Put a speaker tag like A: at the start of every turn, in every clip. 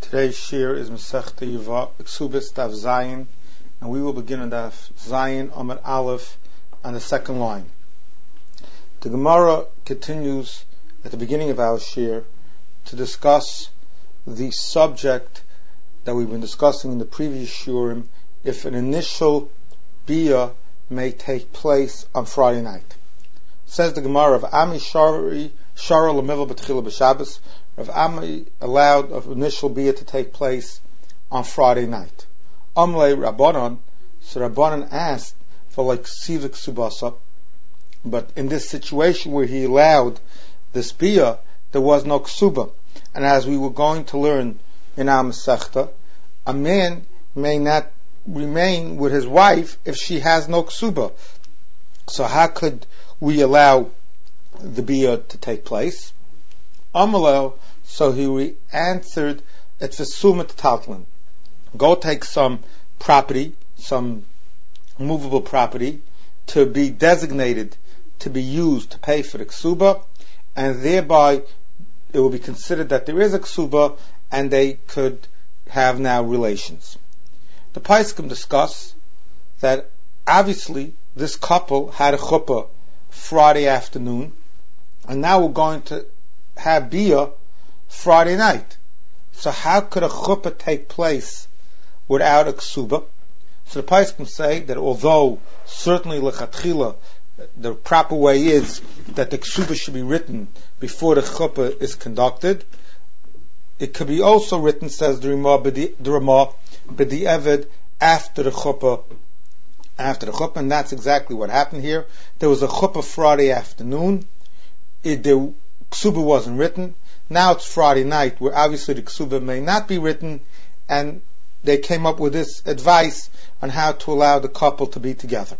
A: Today's shir is Masechta Yevamot, Ksubis Daf Zayin, and we will begin on Daf Zayin Amud Aleph on the second line. The Gemara continues at the beginning of our shir to discuss the subject that we've been discussing in the previous shurim, if an initial biyah may take place on Friday night. Says the Gemara of Ami Shara L'Mivel B'Tchila B'Shabbos. Rav Ami allowed an initial biyah to take place on Friday night. Amle Rabbanon, so Rabbanon asked for like Sivik Subasa, but in this situation where he allowed this biyah, there was no ksuba. And as we were going to learn in our Masechta, a man may not remain with his wife if she has no ksuba. So how could we allow the biyah to take place? Amalel, so he answered, it's a sumat taltlin. Go take some property, some movable property, to be designated to be used to pay for the ksuba, and thereby it will be considered that there is a ksuba, and they could have now relations. The Paiskim discuss that obviously this couple had a chuppah Friday afternoon, and now we're going to have biyah Friday night. So how could a chuppah take place without a ksuba? So the Paiskim say that although certainly lechatchila the proper way is that the ksuba should be written before the chuppah is conducted, it could be also written, says the Ramah, b'di'evid after the chuppah, and that's exactly what happened here. There was a chuppah Friday afternoon. The ksuba wasn't written. Now it's Friday night, where obviously the ksuba may not be written, and they came up with this advice on how to allow the couple to be together.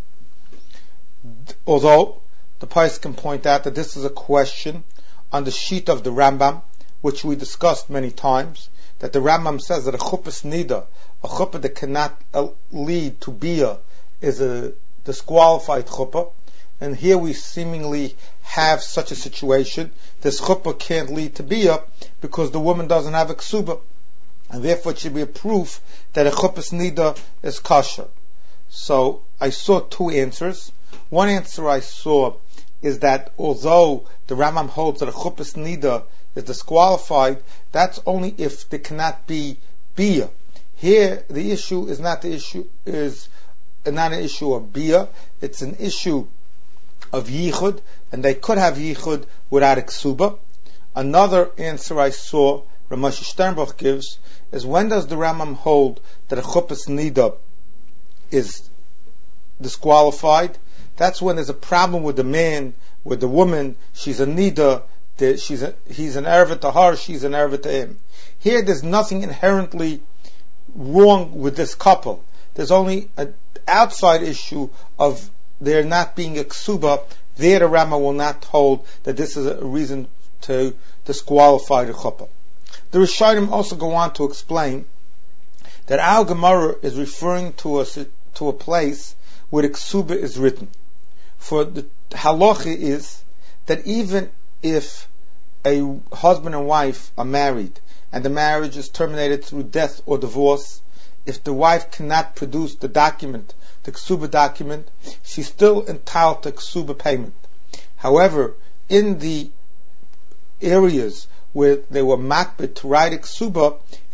A: Although the Pais can point out that this is a question on the sheet of the Rambam, which we discussed many times, that the Rambam says that a chuppah's nida, a chuppah that cannot lead to biyah, is a disqualified chuppah. And here we seemingly have such a situation. This chuppah can't lead to biyah because the woman doesn't have a ksuba, and therefore it should be a proof that a chuppah's nida is kosher. So I saw two answers. One answer I saw is that although the Rambam holds that a chuppah's nida is disqualified, that's only if there cannot be biyah. Here the issue is not an issue of biyah; it's an issue of yichud, and they could have yichud without a ksuba. Another answer I saw Ramesh Sternbuch gives is, when does the Rambam hold that a chuppah's nida is disqualified? That's when there's a problem with the man, with the woman. She's a nida, he's an erva to her, she's an erva to him. Here there's nothing inherently wrong with this couple. There's only an outside issue of there not being a ksuba. There the Rambam will not hold that this is a reason to disqualify the chuppah. The Rishonim also go on to explain that our Gemara is referring to a place where the ksuba is written. For the halacha is that even if a husband and wife are married and the marriage is terminated through death or divorce, if the wife cannot produce the document, the ksuba document, she's still entitled to ksuba payment. However, in the areas where they were makbid to write a ksuba,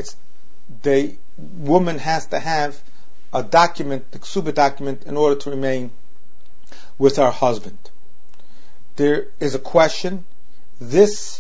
A: the woman has to have a document, the ksuba document, in order to remain with her husband. There is a question. This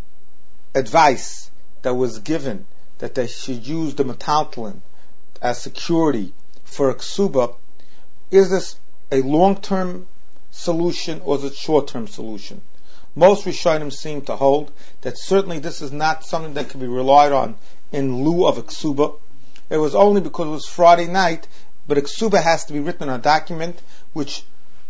A: advice that was given, that they should use the metaltalin as security for a ksuba, is this a long-term solution or is it a short-term solution? Most Rishonim seem to hold that certainly this is not something that can be relied on in lieu of a ksuba. It was only because it was Friday night, but a ksuba has to be written on a document which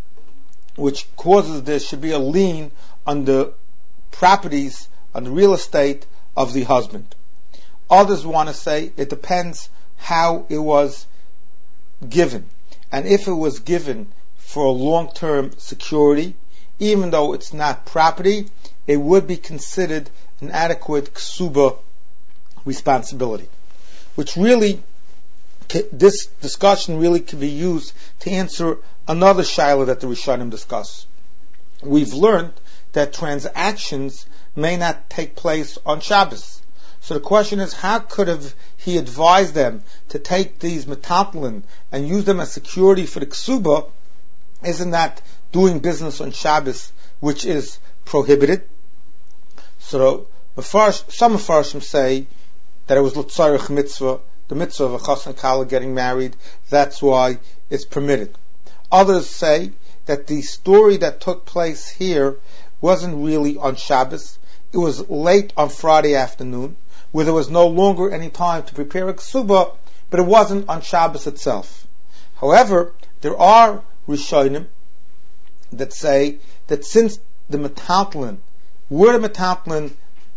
A: causes there should be a lien on the properties, on the real estate of the husband. Others want to say it depends how it was given. And if it was given for a long-term security, even though it's not property, it would be considered an adequate ksuba responsibility. Which really, this discussion really can be used to answer another shaila that the Rishonim discuss. We've learned that transactions may not take place on Shabbos. So the question is, how could have he advised them to take these metaltalin and use them as security for the ksuba? Isn't that doing business on Shabbos, which is prohibited? So some Mefarshim say that it was l'tzarich mitzvah, the mitzvah of a chas and kala getting married. That's why it's permitted. Others say that the story that took place here wasn't really on Shabbos. It was late on Friday afternoon, where there was no longer any time to prepare a ksuba, but it wasn't on Shabbos itself. However, there are Rishonim that say that since the metaltalin, were the metaltalin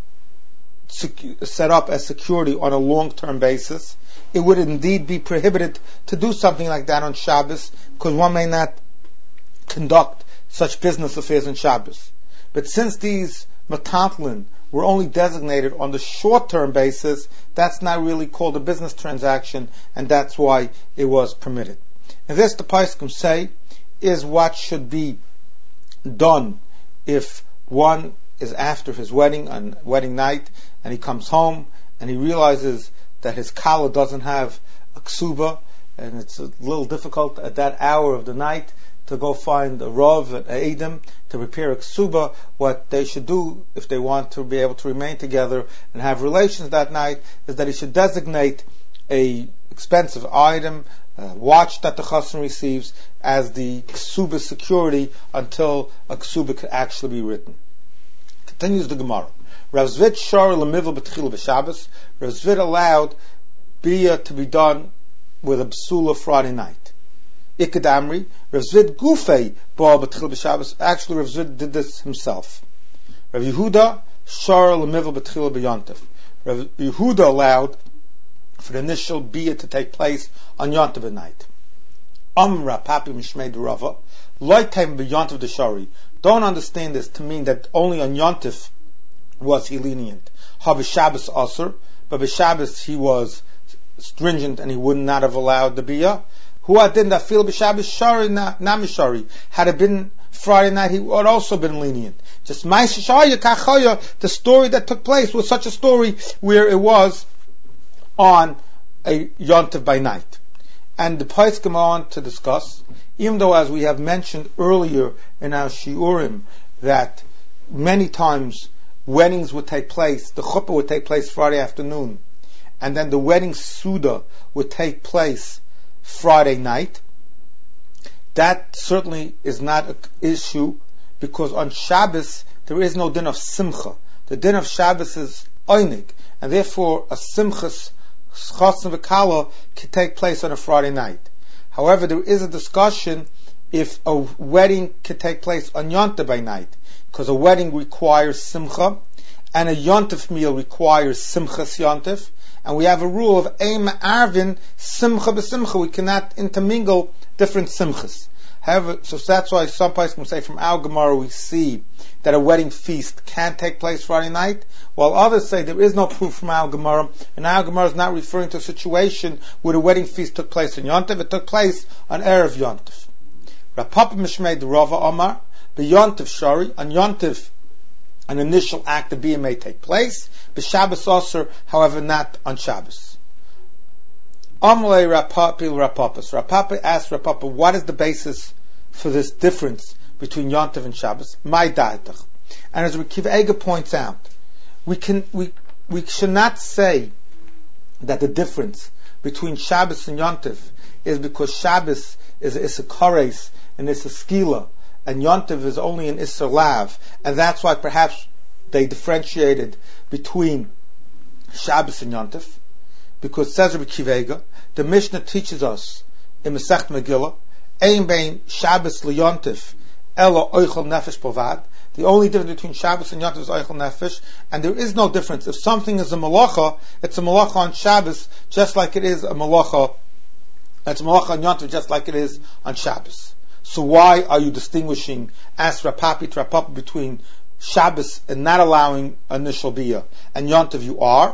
A: set up as security on a long-term basis, it would indeed be prohibited to do something like that on Shabbos, because one may not conduct such business affairs on Shabbos. But since these metaltalin were only designated on the short-term basis, that's not really called a business transaction, and that's why it was permitted. And this, the Poskim say, is what should be done if one is after his wedding, on wedding night, and he comes home and he realizes that his kala doesn't have a ksuba, and it's a little difficult at that hour of the night to go find a Rav, an Eidim, to prepare a ksuba. What they should do, if they want to be able to remain together and have relations that night, is that he should designate a expensive item, watch that the chassan receives, as the ksuba security until a ksuba could actually be written. Continues the Gemara. Rav Zvid shar l'mivel b'tchila b'Shabbos. Rav Zvid allowed biyah to be done with a b'sula Friday night. Ikad Amri, Rav Zvid gufei ba'al b'tchila b'Shabbos. Actually, Rav Zvid did this himself. Rav Yehuda shar l'mivel b'tchila b'Yontif. Rav Yehuda allowed for the initial biyah to take place on Yontif night. Amra papi mishmei d'Rava loitem b'Yontif d'Shari. Don't understand this to mean that only on Yontif was he lenient. Ha b'Shabbos asur, but b'Shabbos he was stringent and he would not have allowed the biyah. Who didn't feel b'Shabbos shari namishari? Had it been Friday night, he would also been lenient. Just the story that took place was such a story where it was on a Yontif by night. And the Poskim come on to discuss, even though, as we have mentioned earlier in our shiurim, that many times weddings would take place, the chuppah would take place Friday afternoon, and then the wedding suda would take place Friday night. That certainly is not an issue, because on Shabbos there is no din of simcha. The din of Shabbos is oinig, and therefore a simchas chassan v'kala can take place on a Friday night. However, there is a discussion if a wedding can take place on Yontif by night, because a wedding requires simcha, and a Yontif meal requires simchas Yontif, and we have a rule of ein ma'arvin simcha b'simcha. We cannot intermingle different simchas. However, so that's why some places can say from our Gemara we see that a wedding feast can take place Friday night, while others say there is no proof from our Gemara, and our Gemara is not referring to a situation where the wedding feast took place on Yontif. It took place on Erev Yontif. Rav Papa Mishmei Rava Omar, b'Yontif Shari, on Yontif an initial act of biyah may take place, b'Shabbos Osir, however not on Shabbos. Amalei Rapapi Rapapas. Rapapi asked Rapapa, what is the basis for this difference between Yontif and Shabbos? My da'atach. And as Rekiv Ega points out, we should not say that the difference between Shabbos and Yontif is because Shabbos is Issa Kares and Issa Skila, and Yontif is only an Issa Lav, and that's why perhaps they differentiated between Shabbos and Yontif. Because says Rabbi Kivega, the Mishnah teaches us in Masechet Megillah, Ein bein Shabbos liyontif elo oichel nefesh bovad. The only difference between Shabbos and Yontif is oichel nefesh, and there is no difference. If something is a malacha, it's a malacha on Shabbos, just like it is a malacha. It's a malacha on Yontif, just like it is on Shabbos. So why are you distinguishing, ask Rapapi to Rapapa, between Shabbos and not allowing initial biyah, and Yontif you are?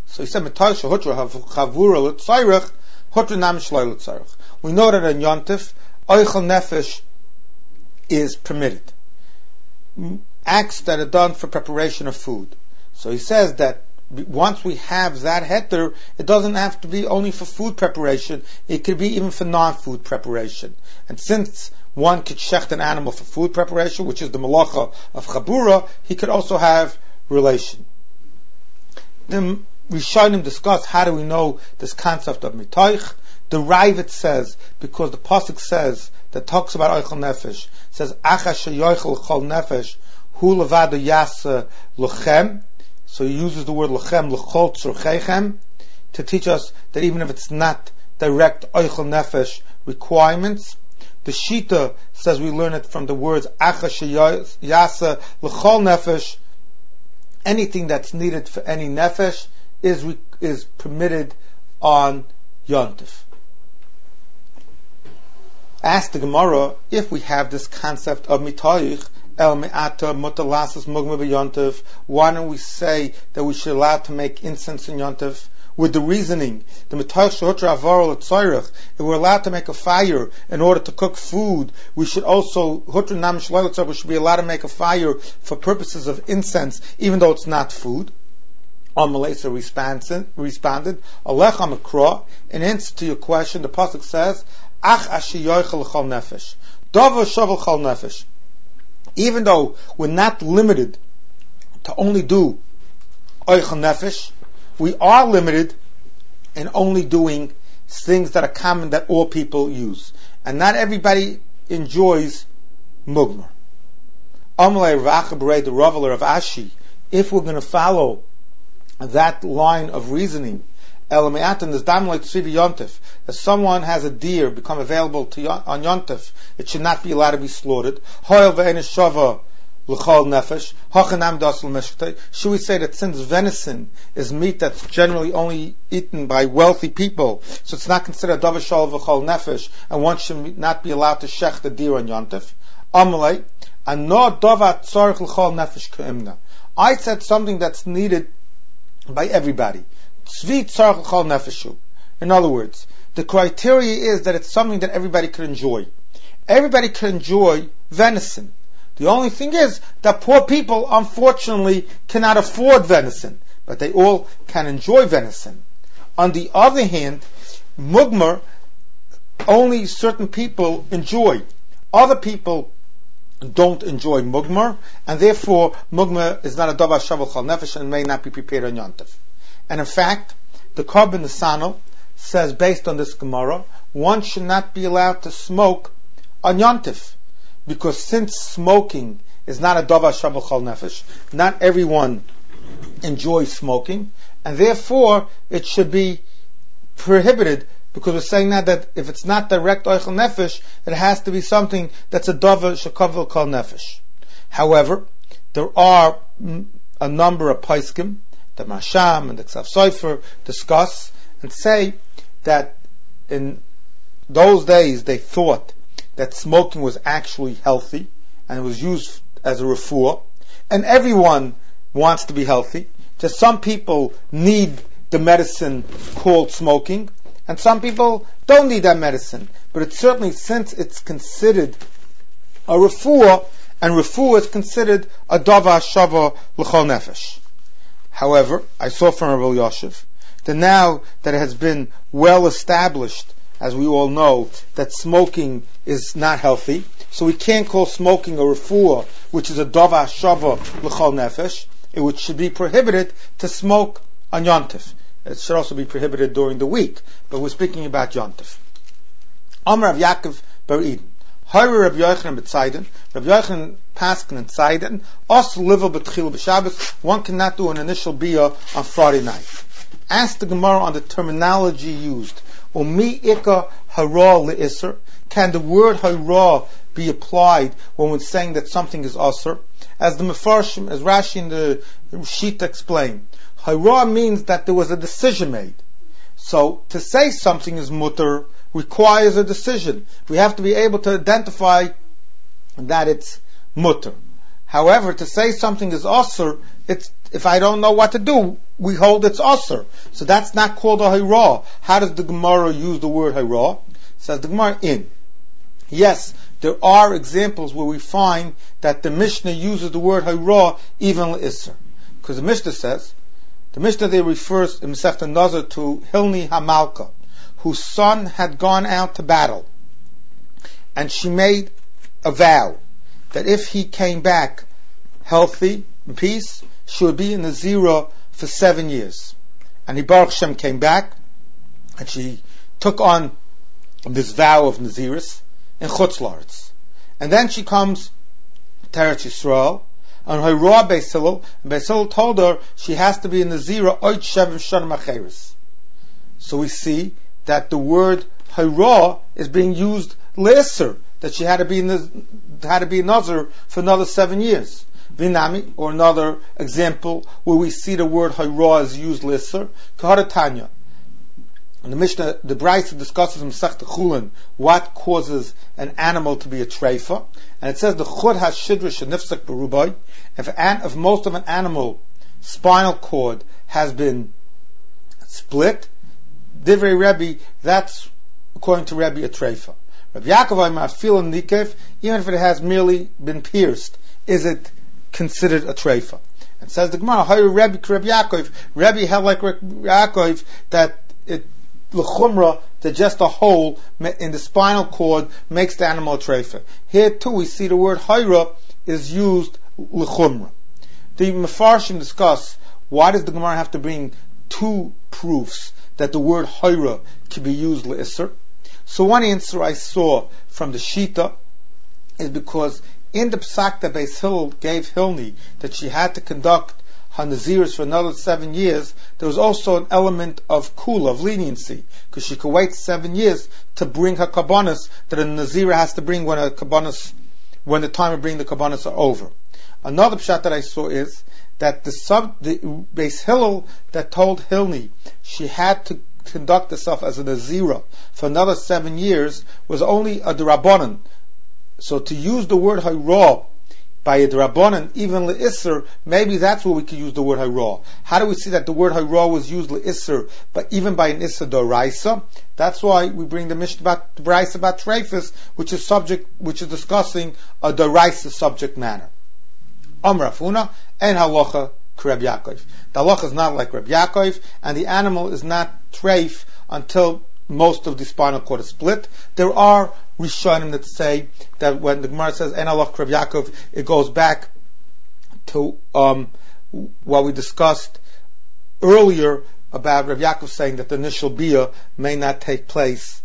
A: So he said, "Metoich shehutra chavura l'tzayrich, hutra nam shloi l'tzayrich." We know that in Yontif, oichel nefesh is permitted. Acts that are done for preparation of food. So he says that once we have that heter, it doesn't have to be only for food preparation, it could be even for non-food preparation. And since one could shecht an animal for food preparation, which is the malacha of chabura, he could also have relation. The Rishonim discuss how do we know this concept of mitoich. The Ravid says, because the pasuk says, that talks about oichel nefesh, says, acha sheyoichel chol nefesh, hu levado yasa lochem. So he uses the word lochem, l'chol tzorcheichem, to teach us that even if it's not direct oichel nefesh requirements, the Shita says we learn it from the words acha sheyasa l'chol nefesh. Anything that's needed for any nefesh is permitted on Yontif. Ask the Gemara if we have this concept of mitoich el me'ata mutalasas mugma b'yontif. Why don't we say that we should allow to make incense in Yontif? With the reasoning, the mitoich shehutra avar l'tzayrich, if we're allowed to make a fire in order to cook food, we should also hutra nam shloi l'tzayrich, we should be allowed to make a fire for purposes of incense, even though it's not food. Amalesa responded, Alecha Makra, in answer to your question, the pasuk says, Ach ashi yoichel l'chol nefesh, Dava shavel chol nefesh. Even though we're not limited to only do oichel nefesh, we are limited in only doing things that are common that all people use. And not everybody enjoys mugmer. Amalei Rav Achabarei, the Raveler of Ashi, if we're going to follow that line of reasoning, that someone has a deer become available on Yontif, it should not be allowed to be slaughtered. Should we say that since venison is meat that's generally only eaten by wealthy people, so it's not considered davar shal v'chol nefesh, and one should not be allowed to shecht the deer on Yontif? I said something that's needed by everybody. In other words, the criteria is that it's something that everybody could enjoy. Everybody could enjoy venison. The only thing is that poor people, unfortunately, cannot afford venison, but they all can enjoy venison. On the other hand, mugmer, only certain people enjoy. Other people don't enjoy mugmer, and therefore mugmer is not a davar shavel chol nefesh and may not be prepared on Yontif. And in fact, the Korban Nesanel says, based on this Gemara, one should not be allowed to smoke on Yontif, because since smoking is not a davar shavel chol nefesh, not everyone enjoys smoking, and therefore it should be prohibited. Because we're saying now that if it's not direct oichel nefesh, it has to be something that's a davar shekavel kol nefesh. However, there are a number of poskim, the Masham and the Ksav Sofer, discuss and say that in those days they thought that smoking was actually healthy and it was used as a refuah, and everyone wants to be healthy. Just some people need the medicine called smoking, and some people don't need that medicine. But it's certainly, since it's considered a refuah, and refuah is considered a davar shava l'chol nefesh. However, I saw from Rabbi Yoshev that now that it has been well established, as we all know, that smoking is not healthy, so we can't call smoking a refuah, which is a davar shava l'chol nefesh. It should be prohibited to smoke on Yontif. It should also be prohibited during the week, but we're speaking about Yontif. Amar Rav Yaakov bar Eden, Hari Rav Yochanan b'Tzaydin, Rav Yochanan Paskin and Tzaydin, also live b'tchil b'Shabbos. One cannot do an initial biyah on Friday night. Ask the Gemara on the terminology used. Umi ika hara le'isr. Can the word hara be applied when we're saying that something is asr? As the Mefarshim, as Rashi and the Shita explain, hara means that there was a decision made. So to say something is mutter requires a decision. We have to be able to identify that it's mutter. However, to say something is osur, it's, if I don't know what to do, we hold it's osur. So that's not called a hayrah. How does the Gemara use the word hayrah? Says the Gemara in. Yes, there are examples where we find that the Mishnah uses the word hayrah even l'isser. Because the Mishnah says, the Mishnah there refers in Masechta Nazar to Hilni Hamalka, whose son had gone out to battle. And she made a vow that if he came back healthy, in peace, she would be in the Nazira for 7 years. And he, Baruch Hashem, came back, and she took on this vow of Naziris in Chutz La'aretz. And then she comes to Eretz Yisrael, and her Beis Hillel, and Beis Hillel told her she has to be in Nazira oid shevim shanim acheres. So we see that the word Hayrah is being used l'isser, that she had to be in Nazir for another 7 years. Vinami, or another example where we see the word Hayrah is used l'isser, Kaharatanya. And the Mishnah, the Brisa discusses in Masechta Chulin what causes an animal to be a treifa, and it says the chud has shidra shenifsak berubai. If most of an animal spinal cord has been split, divrei Rebbe, that's according to Rebbe a treifa. Rabbi Yaakov Amar fil nikev, even if it has merely been pierced, is it considered a treifa? And says the Gemara, Hayr Rebbe Rabbi Yaakov, Rebbe held like Rabbi Yaakov that it l'chumra, that just a hole in the spinal cord makes the animal a treifa. Here too we see the word hayra is used l'chumra. The Mefarshim discuss why does the Gemara have to bring two proofs that the word hayra can be used l'isser. So one answer I saw from the Shita is because in the psak that Beis Hillel gave Hilni that she had to conduct her Naziris for another 7 years, there was also an element of kula, of leniency, because she could wait 7 years to bring her kabbanas that a Nazira has to bring when the time of bringing the kabbanas are over. Another pshat that I saw is that the Beis Hillel that told Hilni she had to conduct herself as a Nazira for another 7 years was only a D'Rabbanan. So to use the word Hayrah by a D'Rabbanan, even L'Isser, maybe that's where we could use the word Hayrah. How do we see that the word Hayrah was used L'Isser, but even by an Isser D'Oraisa? That's why we bring the Mishnah about the Brisa about Treifus, which is discussing a D'Oraisa subject matter. Amar Rav Huna and halacha Reb Yaakov. The halacha is not like Reb Yaakov, and the animal is not treif until most of the spinal cord is split. There are Rishonim that say that when the Gemara says En halacha Reb Yaakov, it goes back to what we discussed earlier about Reb Yaakov saying that the initial bia may not take place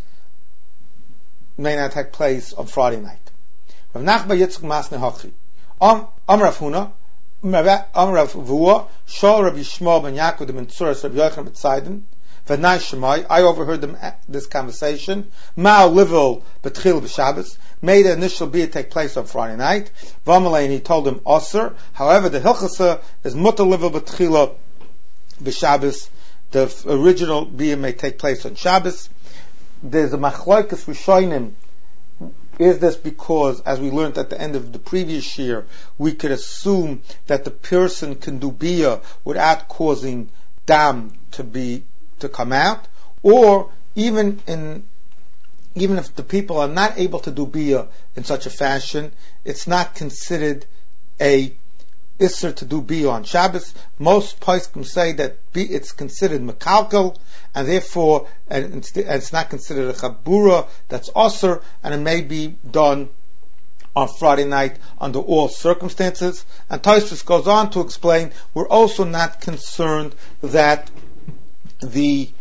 A: on Friday night. Rav Nachman Yitzchak Masne Hachi. Rav Huna, Rav Vua, Shol Rav Yishmael ben Yaakov ben Tzuras Rav Yochanan ben Tzayden, V'nai Shemai. I overheard this conversation. Ma'al Livil B'tchil B'Shabbos. May the initial bia take place on Friday night. V'amalei, and he told him Osir. However, the Hilchasa is Mutter Livil B'tchila B'Shabbos. The original bia may take place on Shabbos. There's a Machlokas Rishonim. Is this because, as we learned at the end of the previous year, we could assume that the person can do bia without causing dam to come out, or even if the people are not able to do bia in such a fashion, it's not considered a isser to do bia on Shabbos. Most poskim say that it's considered mekalkel, and therefore it's not considered a chabura that's osir, and it may be done on Friday night under all circumstances. And Tosfos goes on to explain we're also not concerned that he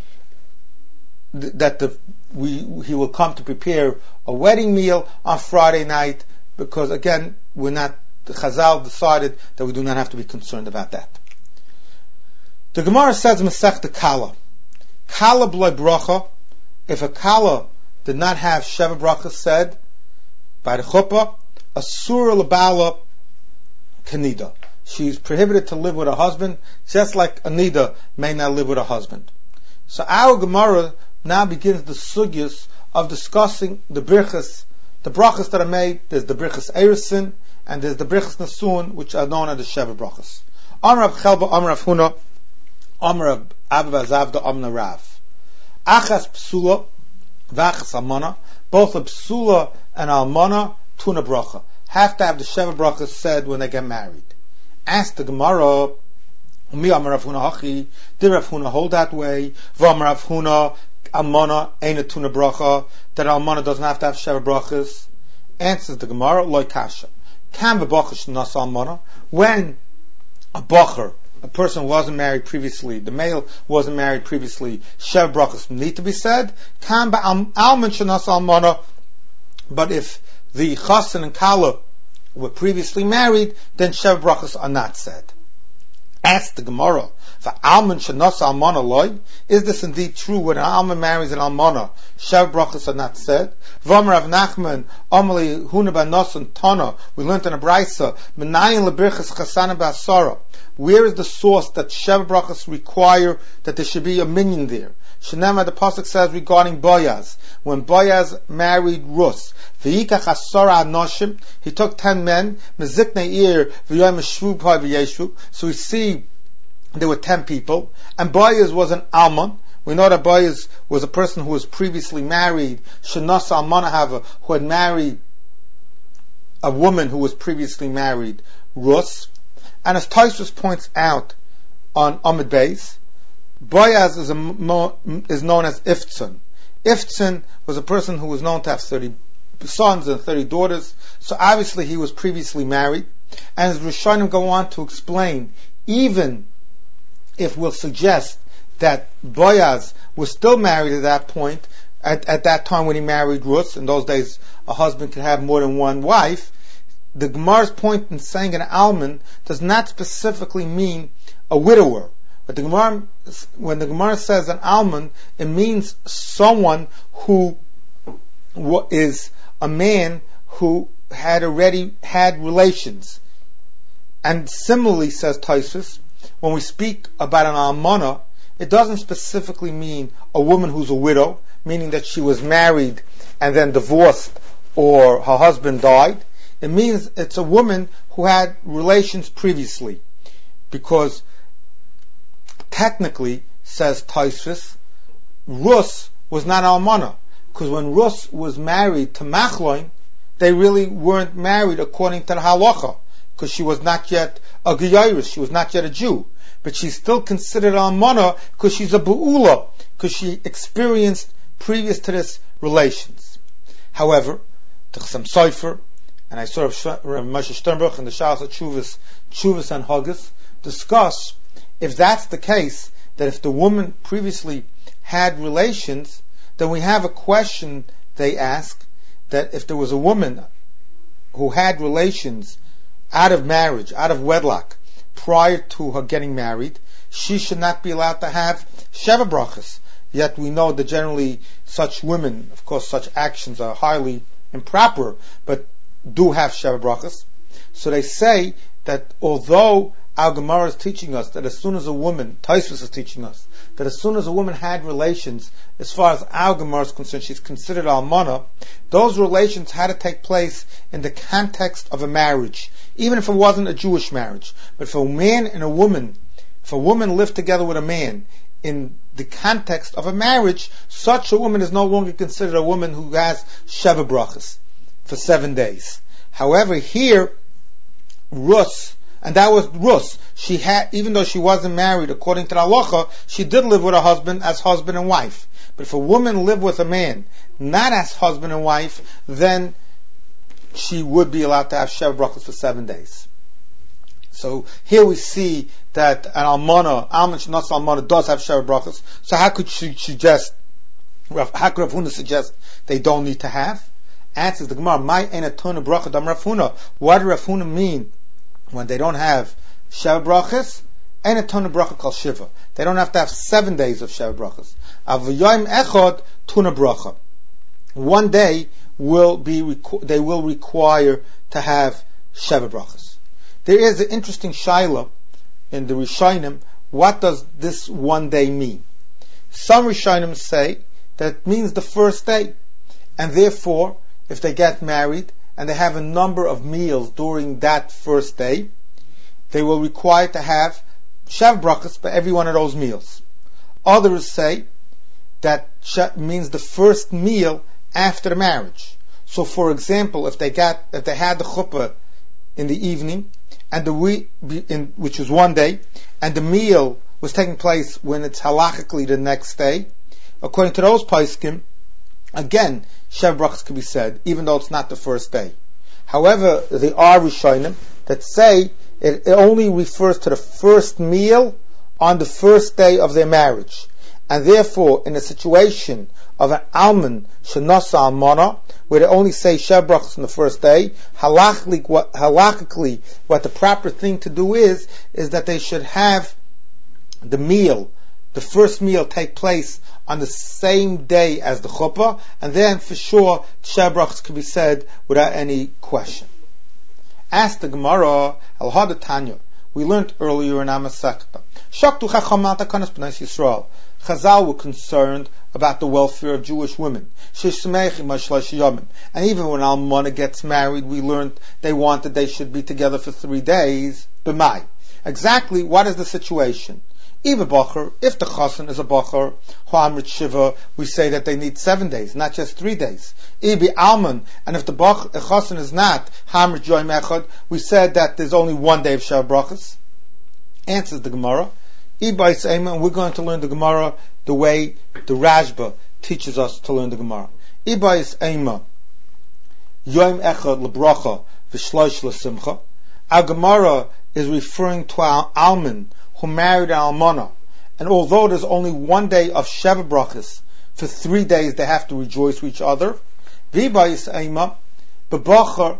A: will come to prepare a wedding meal on Friday night, because again the Chazal decided that we do not have to be concerned about that. The Gemara says Masechta Kala. Kala b'loi bracha. If a Kala did not have Sheva brachas said by the chuppah, Asura l'bala kanida. She's prohibited to live with her husband, just like a nida may not live with her husband. So our Gemara now begins the sugyas of discussing the brachas that are made. There's the brachas erisin, and there's the Brichas Nasun, which are known as the Sheva Brachas. Amar Rav Chelba, Amar Rav Huna, Amar Rav Abba Zavda, Amar Rav. Achas Psula, Vachas Almana, both a Psula and Almana, Tuna Bracha. Have to have the Sheva Brachas said when they get married. Ask the Gemara, Mi Amar Rav Huna Hachi, did Rav Huna hold that way? V'Amar Rav Huna, Almana, ain't a Tuna Bracha, that Almana doesn't have to have Sheva Brachas. Answers the Gemara, Loi Kasha. Can be Bachash Nas Almana, when a Bacher, a person who wasn't married previously, the male wasn't married previously, Sheva Brachas need to be said. Can be Alman Shanas Almana, but if the Chassan and Kala were previously married, then Sheva Brachas are not said. Ask the Gemara, for Alman Shanas Almana Loi, is this indeed true when an Alman marries an Almana, Sheva Brachas are not said? V'Amar Rav Nachman, Amali Huna ben Nosan Tana, we learned in a Braisa, Menayin lebrichas Chasana ba'asara. Where is the source that Sheva Brachas require that there should be a minion there? Shenema, the pasuk says regarding Boaz, when Boaz married Rus, v'yikach asara anoshim, he took 10 men, meziknei ir v'yom shvu pai v'yeshu. So we see there were 10 people, and Boaz was an alman. We know that Boaz was a person who was previously married, Shanas Almana Hava, who had married a woman who was previously married, Rus. And as Tosfos points out on Amud Beis, Boaz is known as Iftzon. Iftzon was a person who was known to have 30 sons and 30 daughters, so obviously he was previously married. And as Rishonim go on to explain, even if we'll suggest that Boaz was still married at that point, at that time when he married Rus, in those days a husband could have more than one wife, the Gemara's point in saying an alman does not specifically mean a widower. But the Gemara, when the Gemara says an alman, it means someone who is a man who had already had relations. And similarly, says Tosfos, when we speak about an almana, it doesn't specifically mean a woman who's a widow, meaning that she was married and then divorced or her husband died. It means it's a woman who had relations previously. Because technically, says Tosfos, Rus was not almana. Because when Rus was married to Machloin, they really weren't married according to the halacha. Because she was not yet a Geyris, she was not yet a Jew. But she's still considered almana because she's a Be'ula, because she experienced previous to this relations. However, the Chassam Sofer, and I saw Rav Moshe Sternbuch in the Shalos Tshuvos and Hagos, discuss if that's the case, that if the woman previously had relations, then we have a question they ask, that if there was a woman who had relations out of marriage, out of wedlock, prior to her getting married, she should not be allowed to have Sheva Brachas. Yet we know that generally such women, of course such actions are highly improper, but do have Sheva Brachas. So they say that although our Gemara is teaching us that as soon as a woman, Tosfos is teaching us, that as soon as a woman had relations, as far as our Gemara is concerned, she's considered almana, those relations had to take place in the context of a marriage, even if it wasn't a Jewish marriage. But for a man and a woman, if a woman lived together with a man in the context of a marriage, such a woman is no longer considered a woman who has Sheva Brachas for 7 days. However, here, Rus, and that was Rus, she had, even though she wasn't married according to the halacha, she did live with her husband as husband and wife. But if a woman lived with a man not as husband and wife, then she would be allowed to have Sheva Brachas for 7 days. So here we see that an almana, alman shenas almana, does have Sheva Brachas. So how could she suggest? How could Rav Huna suggest they don't need to have? Answers the Gemara, "My ena tuna bracha dam Rav Huna." What does Rav Huna mean when they don't have Sheva Brachas? Ena tuna bracha kal shiva. They don't have to have 7 days of Sheva Brachas. Avayim echad tuna bracha. 1 day they will require to have Sheva Brachas. There is an interesting shaila in the Rishonim. What does this 1 day mean? Some Rishonim say that it means the first day, and therefore, if they get married and they have a number of meals during that first day, they will require to have Shav Brachas for every one of those meals. Others say that means the first meal after the marriage. So, for example, if they had the chuppah in the evening, and which was one day, and the meal was taking place when it's halachically the next day, according to those poskim, again, Shav Brachas could be said, even though it's not the first day. However, there are Rishonim that say it only refers to the first meal on the first day of their marriage. And therefore, in a situation of an alman shenasa almana, where they only say Shav Brachas on the first day, halakhically, what the proper thing to do is that they should have the first meal take place on the same day as the chuppah, and then for sure Shav Brachas can be said without any question. Ask the Gemara, Al Hada Tanya. We learned earlier in Amasakta. Shaktu Chachamata Kanas B'nai Yisrael. Chazal were concerned about the welfare of Jewish women. And even when Almana gets married, we learned they should be together for 3 days. B'mai. Exactly what is the situation? If the chassan is a bacher, Amrit Shiva, we say that they need 7 days, not just 3 days. Ibi Alman, and if the chassan is not Amrit Joim Echad, we said that there's only 1 day of Shav Brachas. Answers the Gemara. Ibai Seima, and we're going to learn the Gemara the way the Rashba teaches us to learn the Gemara. Ibai Seima, Joim Echad LeBracha V'Shloish LeSimcha. Our Gemara is referring to our Alman who married an almana, and although there's only 1 day of Shav Brachas, for 3 days they have to rejoice with each other. V'bayis eima bebacher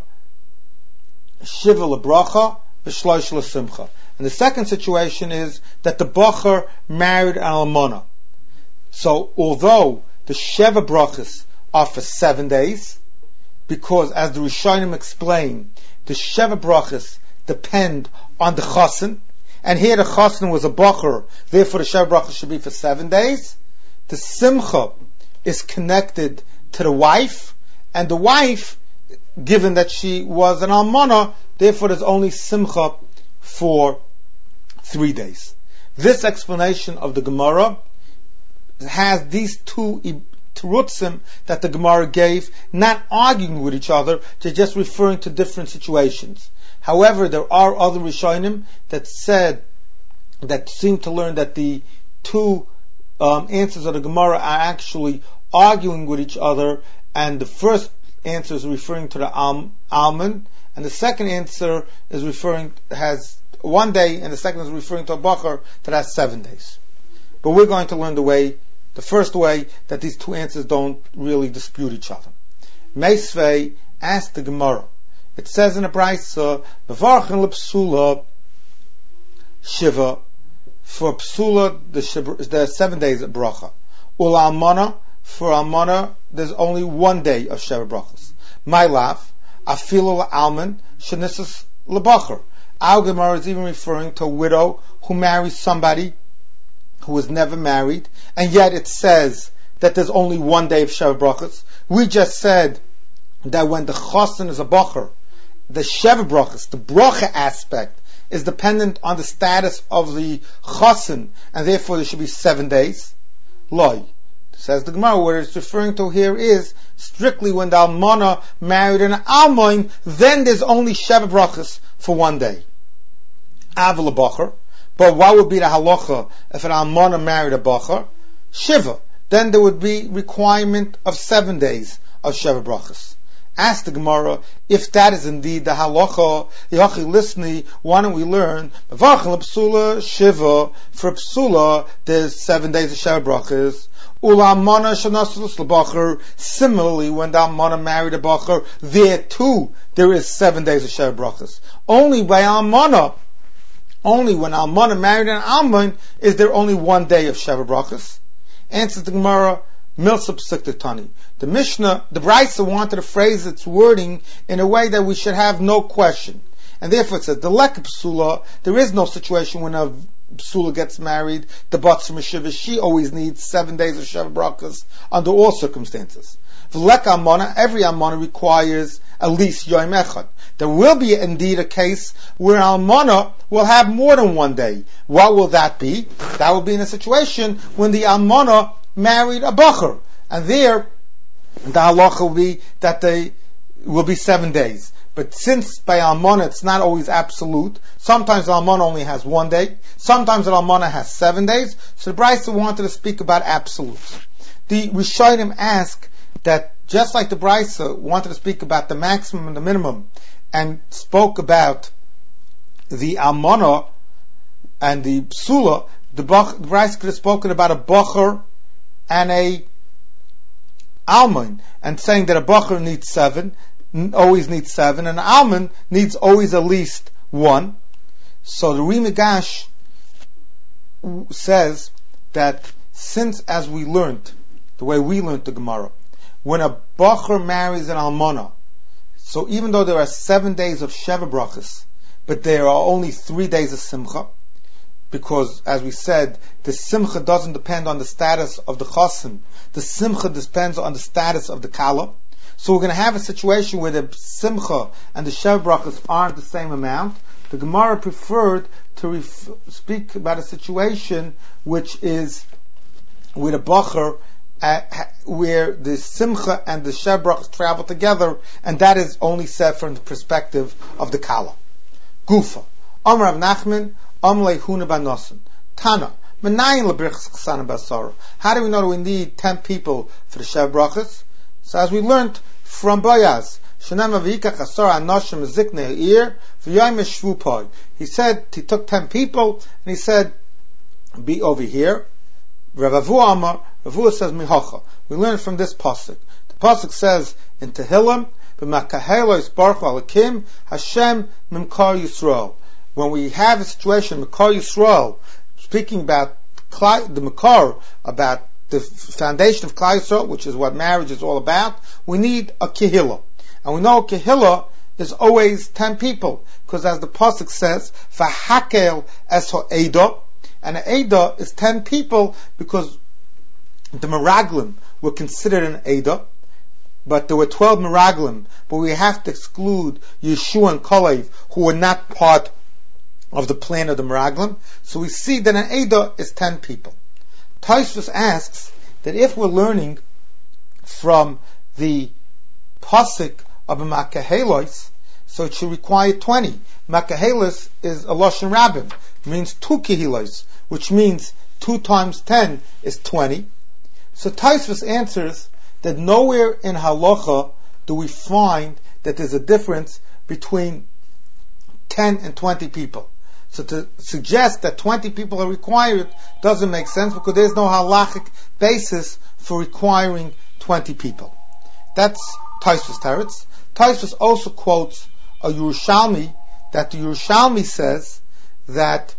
A: shiva lebracha v'shloish lesimcha. And the second situation is that the bacher married an almana. So although the Shav Brachas are for 7 days, because as the Rishonim explain, the Shav Brachas depend on the chassan, and here the chassan was a bacher, therefore the Shav Brachas should be for 7 days. The simcha is connected to the wife, and the wife, given that she was an almana, therefore there's only simcha for 3 days. This explanation of the Gemara has these two terutzim that the Gemara gave, not arguing with each other, they're just referring to different situations. However, there are other Rishonim that seem to learn that the two answers of the Gemara are actually arguing with each other, and the first answer is referring to the alman, and the second answer is has 1 day, and the second is referring to a bacher that has 7 days. But we're going to learn the first way that these two answers don't really dispute each other. Meisvei asked the Gemara. It says in the Brisa, "Mevarchen lepsula shiva." For psula, there's 7 days of bracha. Ul almana, for almana, there's only 1 day of Shav Brachas. My lav, afilu alman shenisas lebacher. Our Gemara is even referring to a widow who marries somebody who was never married, and yet it says that there's only 1 day of Shav Brachas. We just said that when the chassan is a bacher, the Shav Brachas, the bracha aspect, is dependent on the status of the chassan, and therefore there should be 7 days. Loi. Says the Gemara, what it's referring to here is strictly when the almana married an almoin, then there's only Shav Brachas for 1 day. Aval a bacher. But what would be the halacha if an almana married a bacher? Shiva. Then there would be requirement of 7 days of Shav Brachas. Ask the Gemara, if that is indeed the halacha, Yachi Lisni, why don't we learn, psula shiva, for psula, there's 7 days of Shav Brachas. Similarly, when the almana married a bacher, there too, there is 7 days of Shav Brachas. Only when almana married an almon, is there only 1 day of Shav Brachas. Answers the Gemara, Milsa Psiktani. The Mishnah, the Brisa wanted to phrase its wording in a way that we should have no question. And therefore it says, the lek psula, there is no situation when a Psula gets married, the Batz Meshiva, she always needs 7 days of Sheva Brachas under all circumstances. V'lek Almana, every Almana requires at least Yom Echad. There will be indeed a case where Almana will have more than 1 day. What will that be? That will be in a situation when the Almana married a Bacher. And there, the halacha will be that they will be 7 days. But since by Almana it's not always absolute, sometimes Almana only has 1 day, sometimes Almana has 7 days, so the Brisa wanted to speak about absolutes. The Rishonim ask that just like the Brisa wanted to speak about the maximum and the minimum, and spoke about the Almana and the Psula, the Brisa could have spoken about a Bacher and a Alman, and saying that a Bacher needs 7, always needs 7, and an Alman needs always at least 1. So the Rimigash says that since, as we learned, the way we learned the Gemara, when a Bacher marries an Almana, so even though there are 7 days of Sheva Brachas, but there are only 3 days of Simcha, because, as we said, the Simcha doesn't depend on the status of the Chosim, the Simcha depends on the status of the Kala. So we're going to have a situation where the Simcha and the Sheva Brachas aren't the same amount. The Gemara preferred to speak about a situation which is with a Bacher, where the Simcha and the Sheva Brachas travel together, and that is only said from the perspective of the Kala. Gufa. Amar Rav Nachman, Amlei Huna ban Noson. Tana. How do we know that we need 10 people for the Sheva Brachas? So as we learned from Boyaz, he said he took 10 people and he said, be over here. Rav Avu says mihocha. We learn from this pasuk. The pasuk says in Tehillim, "B'makahelos baruch alakim Hashem mimkar Yisrael." When we have a situation, Mimkar Yisrael, speaking about the Makar, about the foundation of Klal Yisrael, which is what marriage is all about, we need a Kehillah. And we know a Kehillah is always 10 people, because as the pasuk says, "V'hakel es ha'eda," and an Eda is 10 people because the Meraglim were considered an Eda, but there were 12 Meraglim, but we have to exclude Yeshua and Kalev, who were not part of the plan of the Meraglim. So we see that an Eda is 10 people. Tosfos asks that if we're learning from the pasuk of a Makahelos, so it should require 20. Makahelos is a Lashon Rabbim, means 2 Kehilos, which means 2 times 10 is 20. So Tosfos answers that nowhere in Halacha do we find that there's a difference between 10 and 20 people. So to suggest that 20 people are required doesn't make sense, because there's no halachic basis for requiring 20 people. That's Tosfos Teretz. Tosfos also quotes a Yerushalmi, that the Yerushalmi says that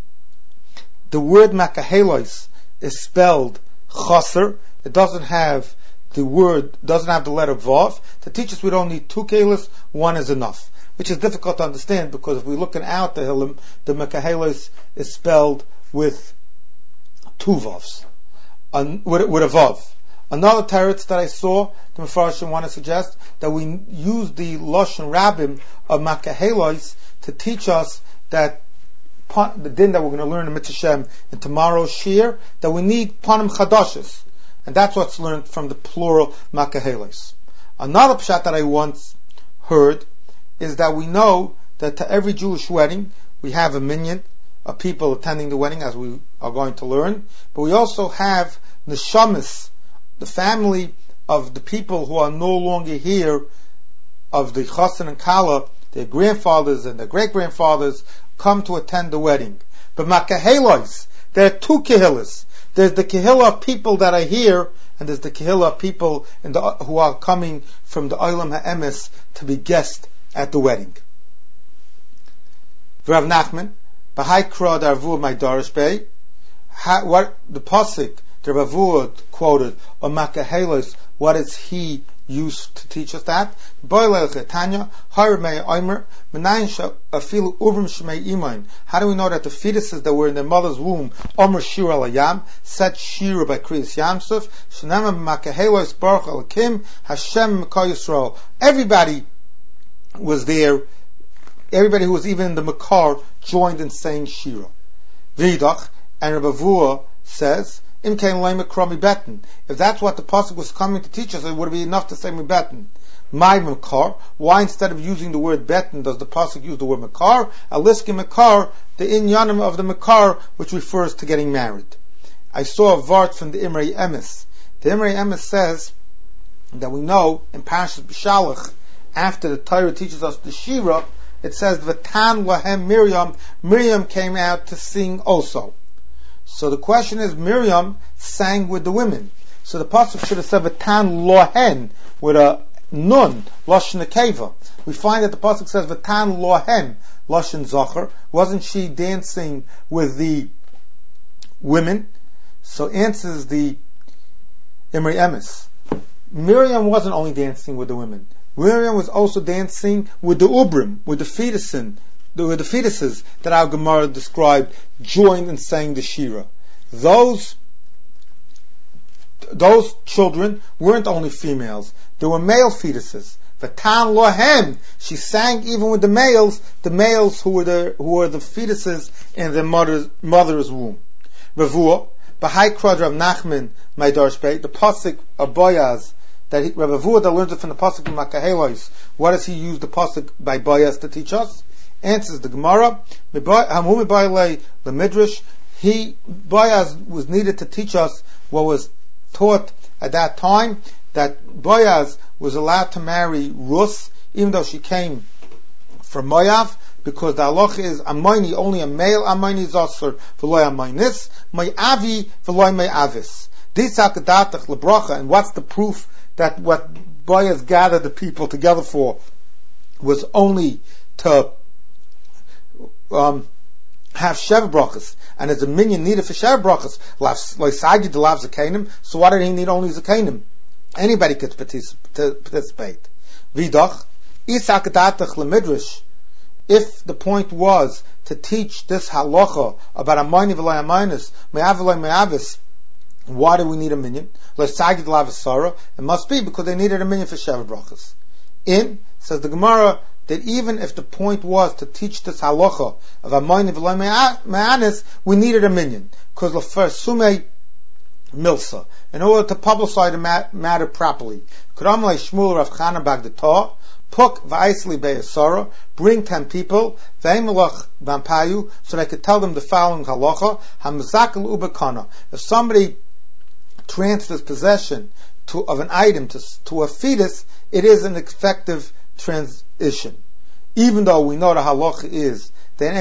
A: the word Makahelos is spelled Chaser. It doesn't have the letter Vav. To teach us we don't need 2 kehilos, 1 is enough. Which is difficult to understand, because if we look in out the Hillim, the Makahelos is spelled with 2 Vavs, with a Vav. Another teretz that I saw, the Mefarshim want to suggest that we use the Lashon Rabbim of Makahelos to teach us that the din that we're going to learn in Mitzvah Shem in tomorrow's Shir, that we need Panim Chadashis, and that's what's learned from the plural Makahelos. Another pshat that I once heard is that we know that to every Jewish wedding we have a minyan of people attending the wedding, as we are going to learn, but we also have neshamis, the family of the people who are no longer here, of the chassan and kala, their grandfathers and their great-grandfathers, come to attend the wedding. But Makahelos, there are 2 kehillas. There's the kehillah of people that are here, and there's the kehillah of people who are coming from the Olam HaEmes to be guests at the wedding. Rav Nachman, B'hai Kra Darvu my Darish Bey, what the pasuk the Ravua quoted, or Makahelos, what is he used to teach us that? How do we know that the fetuses that were in their mother's womb, Omer Shir al Yam, said Shir by Kriyas Yamsuf, Shenema Makahelos Baruch Elakim, Hashem Mekah Yisrael. Everybody was there. Everybody who was even in the Makar joined in saying Shira. Vidach, and Rabbi Vua says, if that's what the pasuk was coming to teach us, it would be enough to say Mibeten. My Makar, why instead of using the word Beten does the pasuk use the word Makar? Aliski Makar, the inyanim of the Makar, which refers to getting married. I saw a vart from the Imrei Emes. The Imrei Emes says that we know in Parashat B'Shalach, after the Torah teaches us the Shira, it says, V'tan lahem Miriam, Miriam came out to sing also. So the question is, Miriam sang with the women. So the pasuk should have said, V'tan lohen, with a nun, Lashon Nekeva. We find that the pasuk says, V'tan lohem, Lashon Zachar. Wasn't she dancing with the women? So answers the Imrei Emes. Miriam wasn't only dancing with the women. Miriam was also dancing with the Ubrim, with the fetuses that our Gemara described, joined in saying the Shira. Those children weren't only females; they were male fetuses. V'tan lohem, she sang even with the males who were the fetuses in their mother's womb. Ravua, B'hai Krad Rav Nachman, my Darshbei, the pasuk of Boaz. That Rav Avua that learns it from the pasuk of Makahelos. What does he use the pasuk by Boaz to teach us? Answers the Gemara. The Midrash. Boaz was needed to teach us what was taught at that time, that Boaz was allowed to marry Rus, even though she came from Moav, because the halach is Amayni, only a male Amayni is asur, v'loy Amaynis, Mayavi v'loy Mayavis. Disakadatach lebracha, and what's the proof that what Boaz gathered the people together for was only to have Sheva brachas, and as a minion needed for Sheva brachas, so why did he need only Zakanim? Anybody could participate. Vidach, Isakadatach lemidrash, if the point was to teach this halacha about Amayni v'lay Amaynis, Me'av v'lay Me'avis, why do we need a minion? It must be because they needed a minion for Sheva brachas. Says the Gemara, that even if the point was to teach this halacha of Amayni v'lay Me'anis, we needed a minion. Because the first Sume Milsa, in order to publicize the matter properly. K'ramlei Shmuel Rav Chana Bagdatah, Puk v'aisli be'asara, bring 10 people, v'emelach vampayu, so they could tell them the following halacha, hamzakal ubekana. If somebody transfers possession of an item to a fetus, it is an effective transition. Even though we know the halacha is that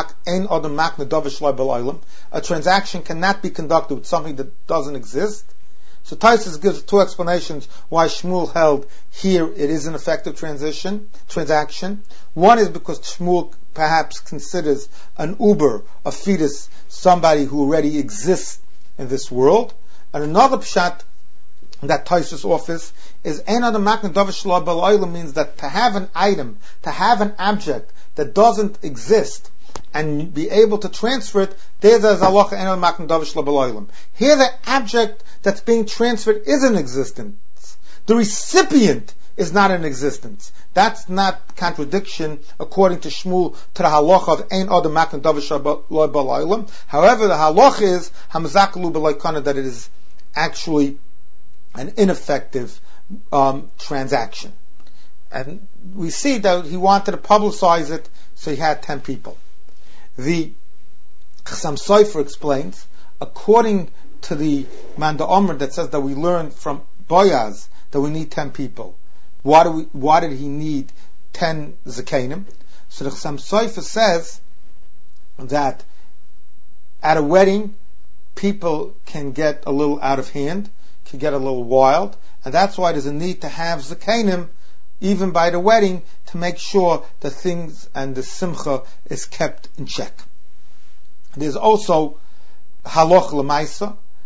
A: a transaction cannot be conducted with something that doesn't exist. So Taisus gives 2 explanations why Shmuel held here it is an effective transaction. One is because Shmuel perhaps considers an uber, a fetus, somebody who already exists in this world. And another pshat that Taisus offers is means that to have an item, to have an object that doesn't exist and be able to transfer it, there's a halacha en makna davish la. Here the object that's being transferred is in existence. The recipient is not in existence. That's not contradiction according to Shmuel to the halacha of ein adam makna davish la. However, the halacha is hamzakalu b'loikana, that it is actually an ineffective transaction. And we see that he wanted to publicize it, so he had 10 people. The Chassam Sofer explains, according to the Manda Omer that says that we learned from Boaz that we need 10 people. Why did he need 10 Zakanim? So the Chassam Sofer says that at a wedding, people can get a little out of hand, can get a little wild, and that's why there's a need to have Zakanim even by the wedding, to make sure that things and the simcha is kept in check. There's also halach l'maisa.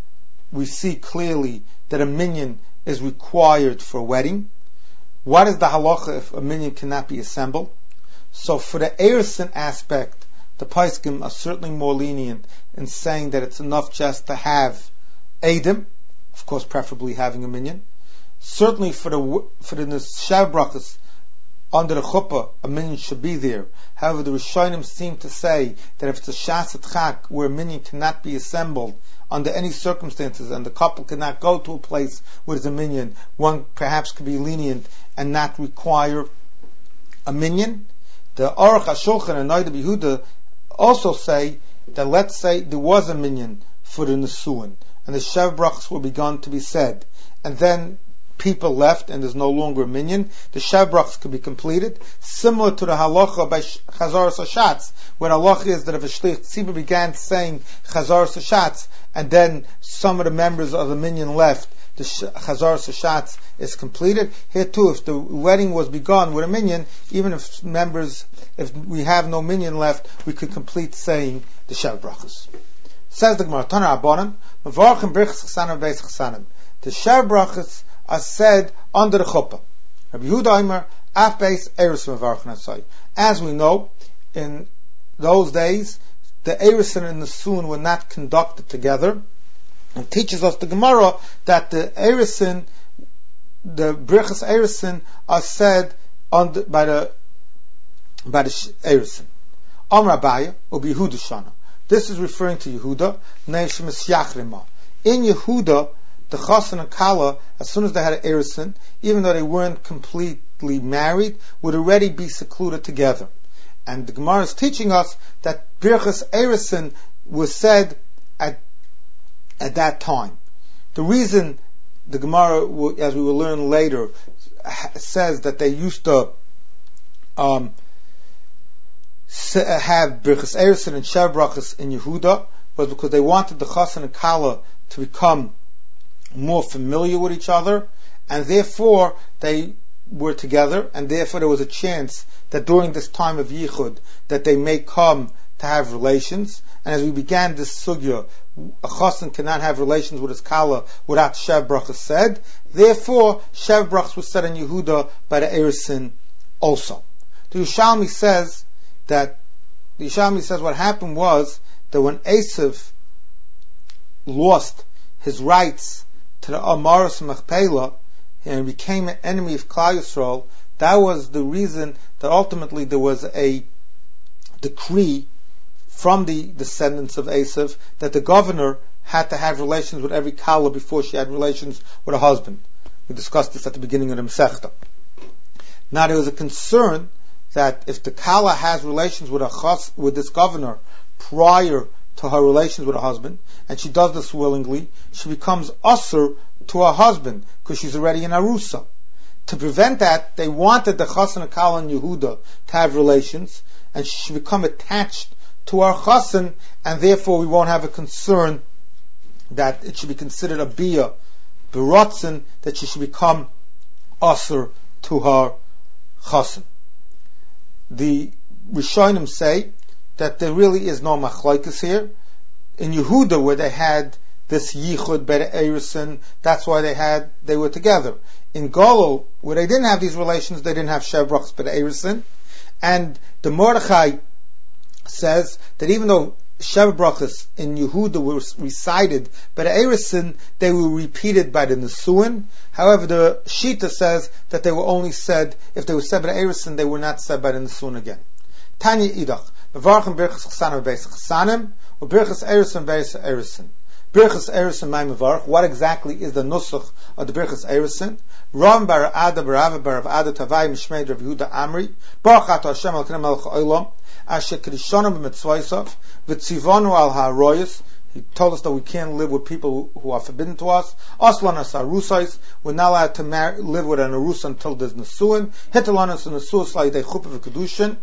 A: we see clearly that a minyan is required for a wedding. What is the halacha if a minyan cannot be assembled? So for the erusin aspect, the poskim are certainly more lenient in saying that it's enough just to have edim, of course preferably having a minyan. Certainly for the Neshav brachas, under the chuppah, a minyan should be there. However, the Rishonim seem to say that if it's a shasat chak where a minyan cannot be assembled under any circumstances, and the couple cannot go to a place where there's a minyan, one perhaps could be lenient and not require a minyan. The Aruch HaShulchan and Noda B'Yehuda also say that, let's say there was a minyan for the Nesuin, and the Shev brachas were begun to be said, and then people left and there's no longer a minyan, the Shev brachas could be completed, similar to the halacha by Chazaras Hashatz, where the halacha is that if a Shlich Tzibur began saying Chazaras Hashatz, and then some of the members of the minyan left, the Chazaras Hashatz is completed. Here too, if the wedding was begun with a minyan, even if we have no minyan left, we could complete saying the Shev brachas. Says the Gemara, Tana Rabbanan, Mevarchim Birchas Chasanim Beis Chasanim. The Shev brachas are said under the chuppah. Rabbi Yehuda Omer, Af Beis Erusin Mevarchim Asay. As we know, in those days, the Erusin and the Nesuin were not conducted together. And teaches us the Gemara that the Erusin, the Birchas Erusin, are said by the Erusin. Amar Abaye, Ubi Yehuda Shana. This is referring to Yehuda. In Yehuda, the Chassan and Kala, as soon as they had an Erusin, even though they weren't completely married, would already be secluded together. And the Gemara is teaching us that Birchas Erusin was said at that time. The reason the Gemara, as we will learn later, says that they used to have Birchas Erusin and Shev brachas in Yehuda was because they wanted the Chassan and Kala to become more familiar with each other, and therefore they were together, and therefore there was a chance that during this time of Yichud that they may come to have relations. And as we began this sugya, a chassan cannot have relations with his kala without Shev brachas said. Therefore, Shev brachas was said in Yehuda by the Erusin also. The Yerushalmi says what happened was that when Esav lost his rights to the Amaras Machpelah and became an enemy of Klal Yisrael, that was the reason that ultimately there was a decree from the descendants of Esav that the governor had to have relations with every kala before she had relations with her husband. We discussed this at the beginning of the Masechta. Now there was a concern that if the kala has relations with this governor prior to her relations with her husband, and she does this willingly, she becomes usher to her husband because she's already in arusa. To prevent that, they wanted the chassan and kala and Yehuda to have relations, and she should become attached to our chassan, and therefore we won't have a concern that it should be considered a bia, beratzen, that she should become usher to her chassan. The Rishonim say that there really is no machlokes here. In Yehuda, where they had this yichud by the Erusin, that's why they were together. In Golol, where they didn't have these relations, they didn't have Shev brachas by the Erusin. And the Mordechai says that even though Shev brachas in Yehuda were recited by the Erusin, they were repeated by the Nesuin. However, the Shita says that they were only said, if they were said by the Erusin, they were not said by the Nesuin again. Tanya Idach, Mevarchim Birchas Chasanim Beis Chasanim, or Birchas Erusin Beis Erusin. Birchas Erusin May Mevarch. What exactly is the nusach of the Birchas Erusin? Ram bar Ada bar Ava bar Ada Tavai Mishmei Rav Yehuda Amri. Baruch Atah Hashem Elokeinu Melech Haolam. Asher Kedishonu b'mitzvaysav v'tzivonu al ha'aroyos. He told us that we can't live with people who are forbidden to us. Aslan as arusais. We're not allowed to live with an arus until there's nesuin. Hitalanos and nesuas la'idei chuppah v'kedushin.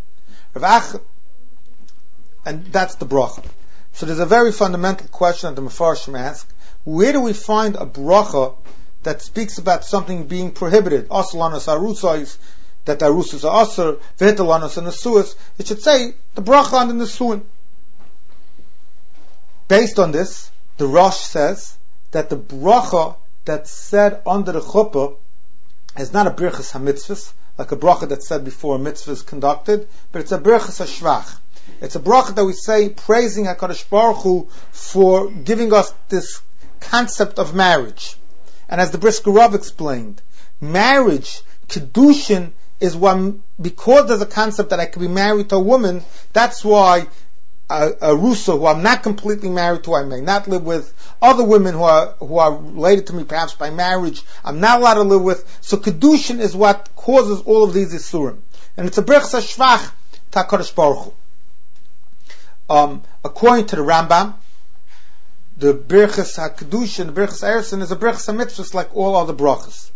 A: And that's the bracha. So there's a very fundamental question that the Mefarshim ask. Where do we find a bracha that speaks about something being prohibited? Asalanos arusais, that the arusas are asur, v'hitalanos and nesuas. It should say the bracha on the nesuin. Based on this, the Rosh says that the bracha that's said under the chuppah is not a birchas hamitzvahs, like a bracha that's said before a mitzvah is conducted, but it's a birchas hashvach. It's a bracha that we say praising HaKadosh Baruch Hu for giving us this concept of marriage. And as the Brisker Rav explained, marriage, kedushin, is one, because there's a concept that I could be married to a woman, that's why a Rusa, who I'm not completely married to, I may not live with, other women who are related to me perhaps by marriage, I'm not allowed to live with. So kedushin is what causes all of these isurim. And it's a birchas hashvach to HaKadosh Baruch Hu. According to the Rambam, the birchas hakedushin, the birchas eresin, is a birchas hamitzvahs like all other brachas.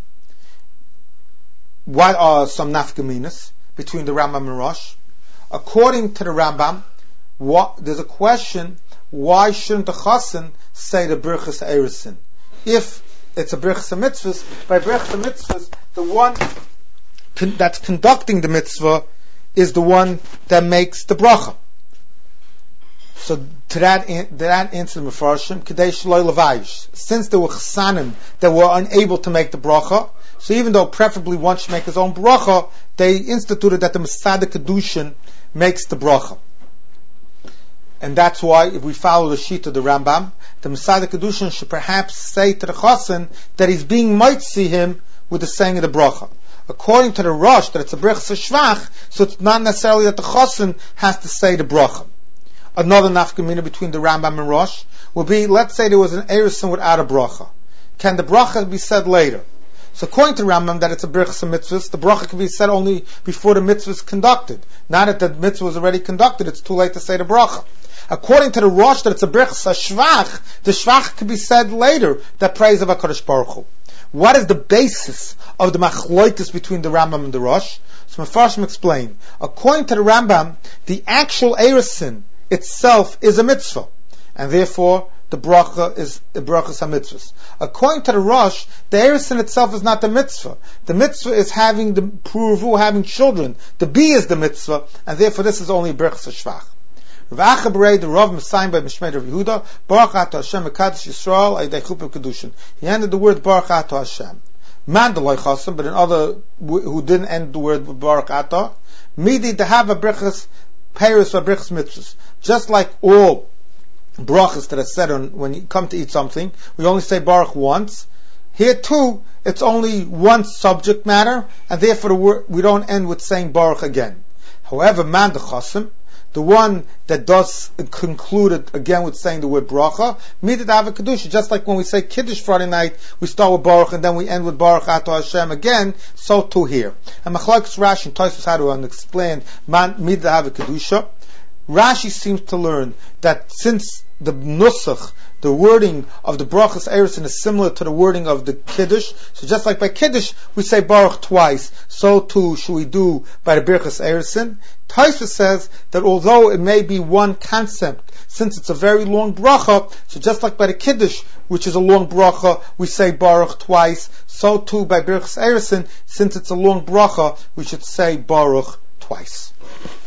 A: What are some nafkaminas between the Rambam and Rosh? According to the Rambam, there's a question: why shouldn't the chassan say the birchas eresin? If it's a birchas hamitzvahs, by birchas hamitzvahs, the one that's conducting the mitzvah is the one that makes the bracha. So to that answer, Mefarshim, Kedei Shloi Levayish, since there were chassanim that were unable to make the bracha, so even though preferably one should make his own bracha, they instituted that the Masada Kedushin makes the bracha. And that's why, if we follow the sheet of the Rambam, the Masada Kedushin should perhaps say to the chassan that he's being mitzi him with the saying of the bracha. According to the Rosh, that it's a birchas hashvach, so it's not necessarily that the chassan has to say the bracha. Another nafkamina between the Rambam and Rosh would be, let's say there was an eresin without a bracha. Can the bracha be said later? So according to the Rambam, that it's a birchas mitzvahs, the bracha can be said only before the mitzvah is conducted. Now that the mitzvah was already conducted, it's too late to say the bracha. According to the Rosh, that it's a birchas hashvach, the shvach can be said later, that praise of HaKadosh Baruch Hu. What is the basis of the machloikus between the Rambam and the Rosh? So Mefarshim explain. According to the Rambam, the actual eresin itself is a mitzvah, and therefore the bracha is a brachas hamitzvahs. According to the Rosh, the eresin itself is not the mitzvah. The mitzvah is having the pruvu, having children. The bee is the mitzvah, and therefore this is only brachas hashvach. Rav Acha Berei, the Rav Messiah by Mishmei Rav Yehuda, Baruch Ato Hashem Mekadosh Yisrael Aydei Chuppah Kedushin. He ended the word Baruch Ato Hashem. Man the loy chasam, but in other who didn't end the word with Baruch Ato, midi to have a brachas peiros or brachas mitzvahs. Just like all brachas that are said when you come to eat something, we only say Baruch once. Here too, it's only one subject matter, and therefore we don't end with saying Baruch again. However, man the chasam, the one that does conclude it again with saying the word bracha, midat ava kedusha. Just like when we say Kiddush Friday night, we start with Baruch and then we end with Baruch Ato Hashem again. So too here. And Machlokes Rashi and Tosfos how to explain midat ava kedusha. Rashi seems to learn that since the nusach, the wording of the brachas eresin is similar to the wording of the kiddush, so just like by kiddush we say baruch twice, so too should we do by the brachas eresin. Tosfos says that although it may be one concept, since it's a very long bracha, so just like by the kiddush, which is a long bracha, we say baruch twice, so too by brachas eresin, since it's a long bracha, we should say baruch twice.